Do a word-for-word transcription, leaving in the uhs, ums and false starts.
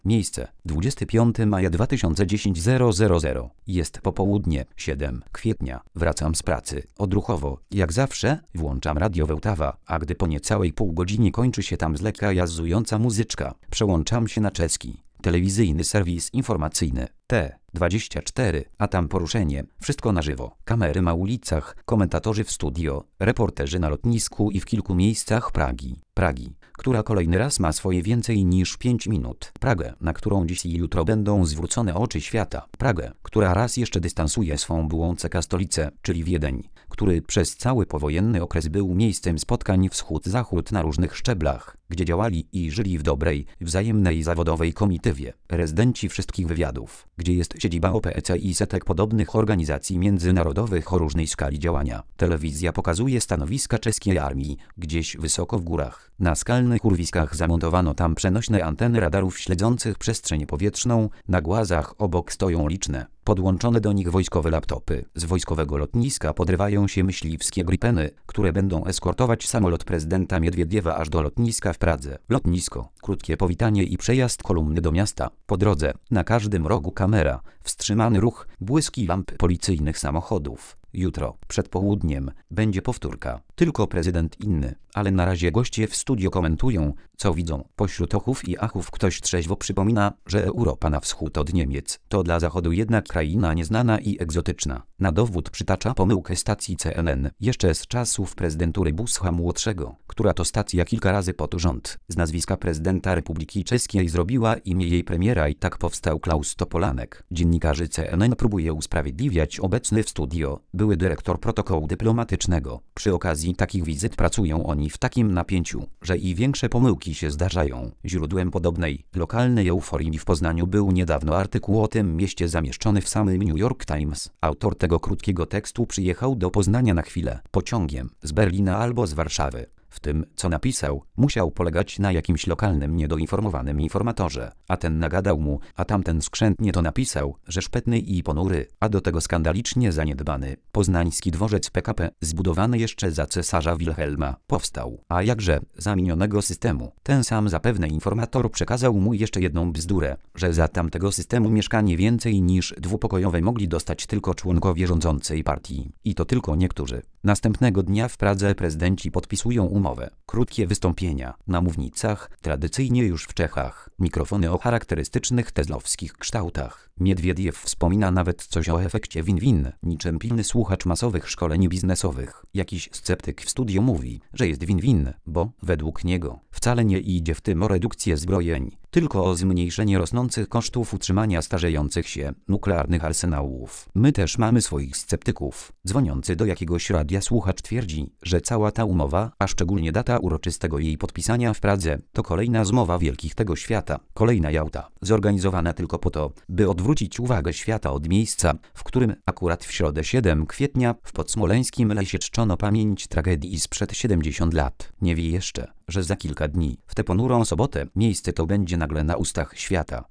Miejsce dwudziestego piątego maja dwa tysiące dziesiątego. Jest popołudnie, siódmego kwietnia. Wracam z pracy. Odruchowo, jak zawsze, włączam radio Wełtawa, a gdy po niecałej pół godzinie kończy się tam z lekka jazzująca muzyczka, przełączam się na czeski telewizyjny serwis informacyjny T dwadzieścia cztery, a tam poruszenie, wszystko na żywo, kamery na ulicach, komentatorzy w studio, reporterzy na lotnisku i w kilku miejscach Pragi. Pragi, która kolejny raz ma swoje więcej niż pięć minut. Pragę, na którą dziś i jutro będą zwrócone oczy świata. Pragę, która raz jeszcze dystansuje swą byłą C K stolicę, czyli Wiedeń, który przez cały powojenny okres był miejscem spotkań wschód-zachód na różnych szczeblach, gdzie działali i żyli w dobrej, wzajemnej zawodowej komitywie rezydenci wszystkich wywiadów, gdzie jest siedziba O P E C i setek podobnych organizacji międzynarodowych o różnej skali działania. Telewizja pokazuje stanowiska czeskiej armii, gdzieś wysoko w górach. Na skalnych urwiskach zamontowano tam przenośne anteny radarów śledzących przestrzeń powietrzną, na głazach obok stoją liczne, podłączone do nich wojskowe laptopy. Z wojskowego lotniska podrywają się myśliwskie Gripeny, które będą eskortować samolot prezydenta Miedwiediewa aż do lotniska w Pradze. Lotnisko, krótkie powitanie i przejazd kolumny do miasta. Po drodze, na każdym rogu kamera, wstrzymany ruch, błyski lamp policyjnych samochodów. Jutro, przed południem, będzie powtórka. Tylko prezydent inny, ale na razie goście w studio komentują, co widzą. Pośród ochów i achów ktoś trzeźwo przypomina, że Europa na wschód od Niemiec to dla Zachodu jednak kraina nieznana i egzotyczna. Na dowód przytacza pomyłkę stacji C N N jeszcze z czasów prezydentury Buscha Młodszego, która to stacja kilka razy pod rząd z nazwiska prezydenta Republiki Czeskiej zrobiła imię jej premiera i tak powstał Klaus Topolanek. Dziennikarzy C N N próbuje usprawiedliwiać obecny w studio były dyrektor protokołu dyplomatycznego. Przy okazji takich wizyt pracują oni w takim napięciu, że i większe pomyłki się zdarzają. Źródłem podobnej, lokalnej euforii w Poznaniu był niedawno artykuł o tym mieście zamieszczony w samym New York Times. Autor tego krótkiego tekstu przyjechał do Poznania na chwilę, pociągiem, z Berlina albo z Warszawy. W tym, co napisał, musiał polegać na jakimś lokalnym, niedoinformowanym informatorze, a ten nagadał mu, a tamten skrzętnie to napisał, że szpetny i ponury, a do tego skandalicznie zaniedbany, poznański dworzec P K P, zbudowany jeszcze za cesarza Wilhelma, powstał. A jakże, za minionego systemu. Ten sam zapewne informator przekazał mu jeszcze jedną bzdurę, że za tamtego systemu mieszkanie więcej niż dwupokojowe mogli dostać tylko członkowie rządzącej partii. I to tylko niektórzy. Następnego dnia w Pradze prezydenci podpisują umowę. Krótkie wystąpienia na mównicach, tradycyjnie już w Czechach. Mikrofony o charakterystycznych tezlowskich kształtach. Miedwiediew wspomina nawet coś o efekcie win-win, niczym pilny słuchacz masowych szkoleń biznesowych. Jakiś sceptyk w studiu mówi, że jest win-win, bo, według niego, wcale nie idzie w tym o redukcję zbrojeń, tylko o zmniejszenie rosnących kosztów utrzymania starzejących się nuklearnych arsenałów. My też mamy swoich sceptyków. Dzwoniący do jakiegoś radia słuchacz twierdzi, że cała ta umowa, a szczególnie data uroczystego jej podpisania w Pradze, to kolejna zmowa wielkich tego świata, kolejna Jałta, zorganizowana tylko po to, by odwrócić uwagę świata od miejsca, w którym akurat w środę siódmego kwietnia w podsmoleńskim lesie czczono pamięć tragedii sprzed siedemdziesięciu lat. Nie wie jeszcze, że za kilka dni, w tę ponurą sobotę, miejsce to będzie nagle na ustach świata.